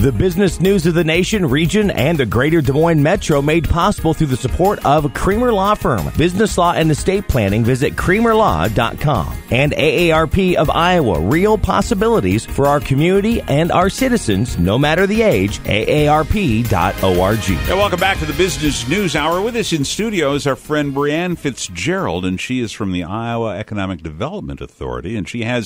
The business news of the nation, region, and the greater Des Moines Metro made possible through the support of Creamer Law Firm. Business law and estate planning, visit creamerlaw.com. And AARP of Iowa, real possibilities for our community and our citizens, no matter the age, aarp.org. Yeah, welcome back to the Business News Hour. With us in studio is our friend Brianne Fitzgerald, and she is from the Iowa Economic Development Authority, and she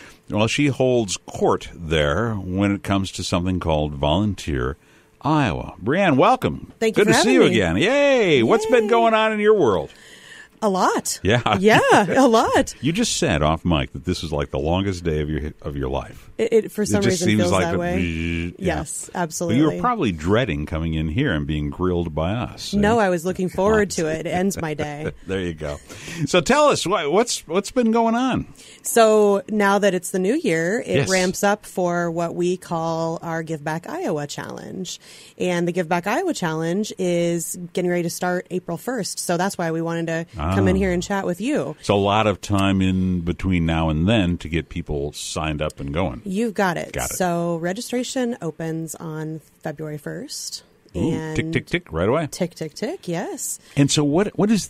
holds court there when it comes to something called Volunteer Iowa. Brianne, welcome. Thank you. Good to see you again. Yay! What's been going on in your world? A lot. Yeah. Yeah, a lot. You just said off mic that this was like the longest day of your life. It for some reason feels like that way. Yeah. Yes, absolutely. But you were probably dreading coming in here and being grilled by us. No, I was looking forward to it. It ends my day. There you go. So tell us, what's been going on? So now that it's the new year, it Yes. ramps up for what we call our Give Back Iowa Challenge. And the Give Back Iowa Challenge is getting ready to start April 1st. So that's why we wanted to come in here and chat with you. So a lot of time in between now and then to get people signed up and going. You've got it. Got it. So registration opens on February 1st. Ooh, And tick, tick, tick, right away. Tick, tick, tick, yes. And so what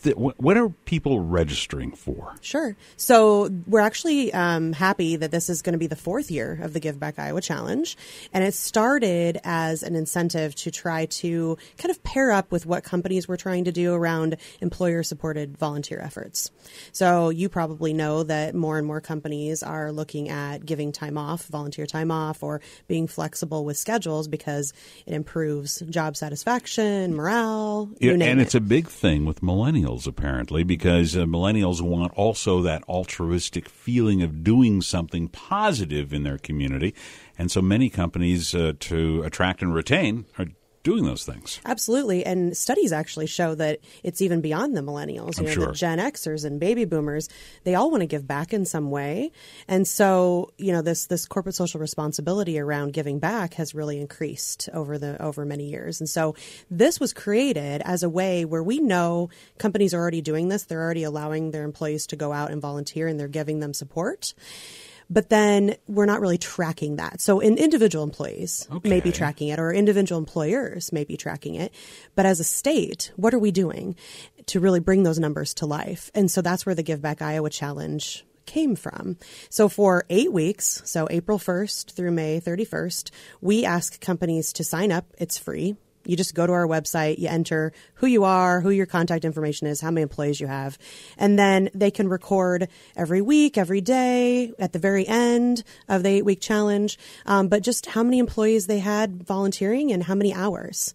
are people registering for? Sure. So we're actually happy that this is going to be the fourth year of the Give Back Iowa Challenge. And it started as an incentive to try to kind of pair up with what companies were trying to do around employer-supported volunteer efforts. So you probably know that more and more companies are looking at giving time off, volunteer time off, or being flexible with schedules because it improves job satisfaction, morale, you name and it. it's a big thing with millennials, apparently, because millennials want also that altruistic feeling of doing something positive in their community. And so many companies to attract and retain are doing those things. Absolutely. And studies actually show that it's even beyond the millennials. I'm sure. The Gen Xers and baby boomers, they all want to give back in some way. And so, this corporate social responsibility around giving back has really increased over many years. And so this was created as a way where we know companies are already doing this. They're already allowing their employees to go out and volunteer, and they're giving them support. But then we're not really tracking that. So individual employees may be tracking it, or individual employers may be tracking it. But as a state, what are we doing to really bring those numbers to life? And so that's where the Give Back Iowa Challenge came from. So for 8 weeks, so April 1st through May 31st, we ask companies to sign up. It's free. You just go to our website, you enter who you are, who your contact information is, how many employees you have, and then they can record every week, every day, at the very end of the 8-week challenge, but just how many employees they had volunteering and how many hours.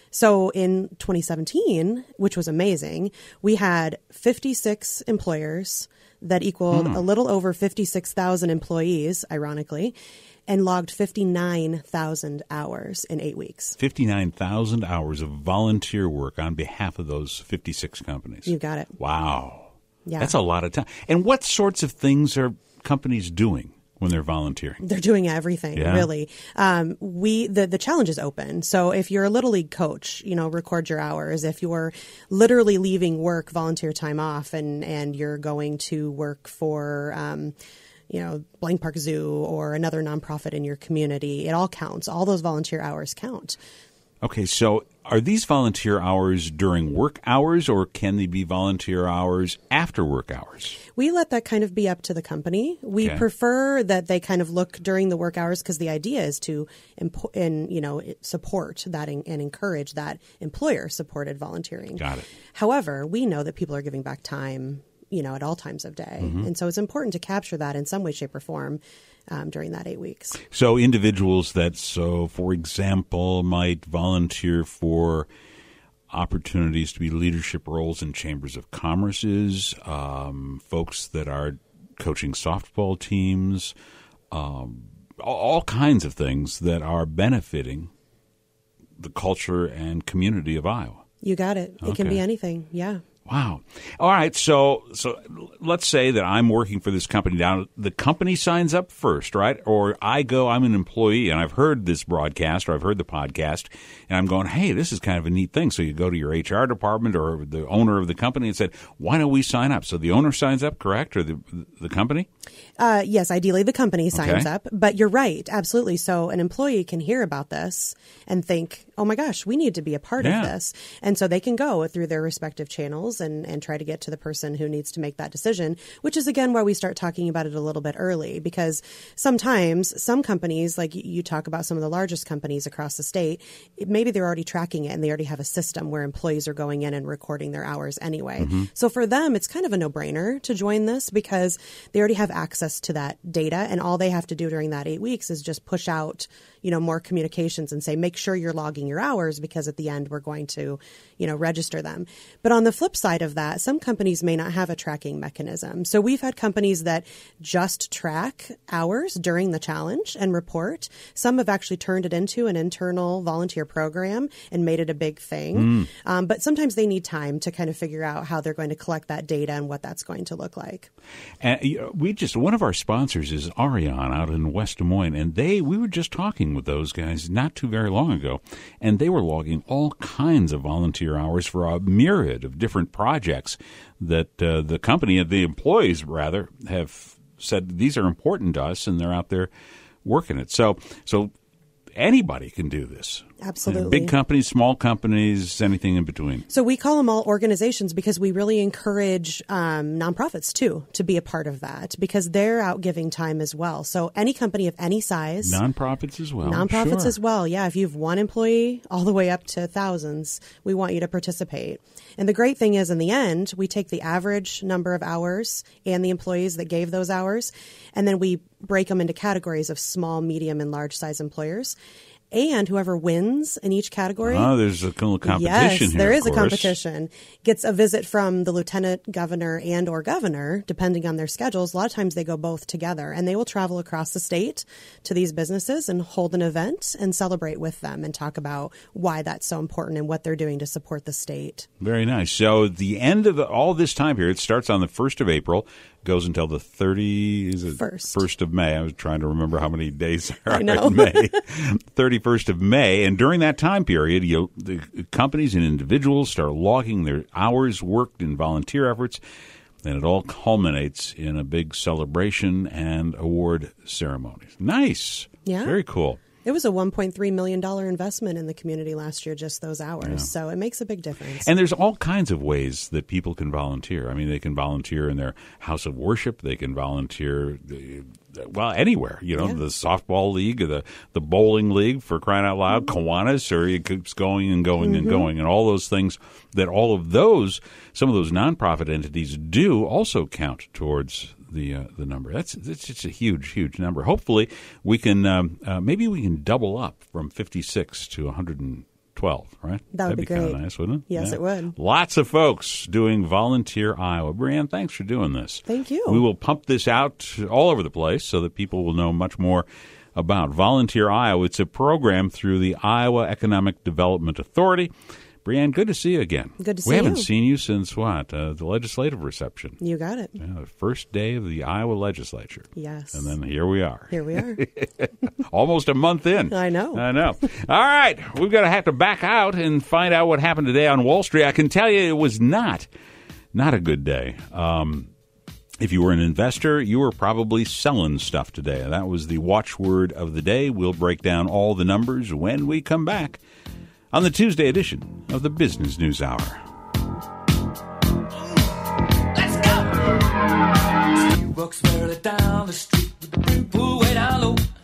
So in 2017, which was amazing, we had 56 employers that equaled a little over 56,000 employees, ironically, and logged 59,000 hours in 8 weeks. 59,000 hours of volunteer work on behalf of those 56 companies. You got it. Wow. Yeah. That's a lot of time. And what sorts of things are companies doing when they're volunteering? They're doing everything, really. The challenge is open. So if you're a Little League coach, record your hours. If you're literally leaving work, volunteer time off, and you're going to work for Blank Park Zoo or another nonprofit in your community, it all counts. All those volunteer hours count. Okay, so are these volunteer hours during work hours, or can they be volunteer hours after work hours? We let that kind of be up to the company. We prefer that they kind of look during the work hours because the idea is to support that and encourage that employer-supported volunteering. Got it. However, we know that people are giving back time at all times of day. Mm-hmm. And so it's important to capture that in some way, shape, or form during that 8 weeks. So individuals that, for example, might volunteer for opportunities to be leadership roles in chambers of commerces, folks that are coaching softball teams, all kinds of things that are benefiting the culture and community of Iowa. You got it. It can be anything. Yeah. Wow. All right. So let's say that I'm working for this company. Now, the company signs up first, right? Or I'm an employee, and I've heard this broadcast or I've heard the podcast, and I'm going, hey, this is kind of a neat thing. So you go to your HR department or the owner of the company and said, why don't we sign up? So the owner signs up, correct? Or the company? Yes, ideally the company signs up. But you're right. Absolutely. So an employee can hear about this and think, oh my gosh, we need to be a part of this. And so they can go through their respective channels and try to get to the person who needs to make that decision, which is, again, why we start talking about it a little bit early, because sometimes some companies, like you talk about some of the largest companies across the state, maybe they're already tracking it and they already have a system where employees are going in and recording their hours anyway. Mm-hmm. So for them, it's kind of a no-brainer to join this because they already have access to that data, and all they have to do during that 8 weeks is just push out more communications and say, make sure you're logging your hours because at the end we're going to, register them. But on the flip side of that, some companies may not have a tracking mechanism. So we've had companies that just track hours during the challenge and report. Some have actually turned it into an internal volunteer program and made it a big thing. But sometimes they need time to kind of figure out how they're going to collect that data and what that's going to look like. And one of our sponsors is Arion out in West Des Moines, and we were just talking with those guys not too very long ago, and they were logging all kinds of volunteer hours for a myriad of different projects that the company, the employees rather, have said these are important to us, and they're out there working it. So anybody can do this. Absolutely. Big companies, small companies, anything in between. So we call them all organizations because we really encourage nonprofits, too, to be a part of that because they're out giving time as well. So any company of any size. Nonprofits as well. Nonprofits as well. Yeah. If you have one employee all the way up to thousands, we want you to participate. And the great thing is in the end, we take the average number of hours and the employees that gave those hours, and then we break them into categories of small, medium, and large size employers. And whoever wins in each category. Oh, there's a little competition here. Yes, there is a competition. Gets a visit from the lieutenant governor and or governor, depending on their schedules. A lot of times they go both together, and they will travel across the state to these businesses and hold an event and celebrate with them and talk about why that's so important and what they're doing to support the state. Very nice. So the end of all this time period starts on the 1st of April. Goes until the 1st of May. I was trying to remember how many days are in May. 31st of May. And during that time period, the companies and individuals start logging their hours worked in volunteer efforts. And it all culminates in a big celebration and award ceremony. Nice. Yeah. Very cool. It was a $1.3 million investment in the community last year, just those hours. Yeah. So it makes a big difference. And there's all kinds of ways that people can volunteer. I mean, they can volunteer in their house of worship. They can volunteer, anywhere. The softball league or the bowling league, for crying out loud, Kiwanis, or it keeps going and going and going. And all those things that some of those nonprofit entities do also count towards the number. That's just a huge number. Hopefully, we can maybe we can double up from 56 to 112. Right? That'd be great. Kind of nice, wouldn't it? Yes, it would. Lots of folks doing Volunteer Iowa. Brianne, thanks for doing this. Thank you. We will pump this out all over the place so that people will know much more about Volunteer Iowa. It's a program through the Iowa Economic Development Authority. Brianne, good to see you again. Good to see you. We haven't seen you since what? The legislative reception. You got it. Yeah, the first day of the Iowa legislature. Yes. And then here we are. Here we are. Almost a month in. I know. All right. We've got to have to back out and find out what happened today on Wall Street. I can tell you it was not a good day. If you were an investor, you were probably selling stuff today. That was the watchword of the day. We'll break down all the numbers when we come back on the Tuesday edition of the Business News Hour. Let's go! He walks further down the street with the brim pulled way down low.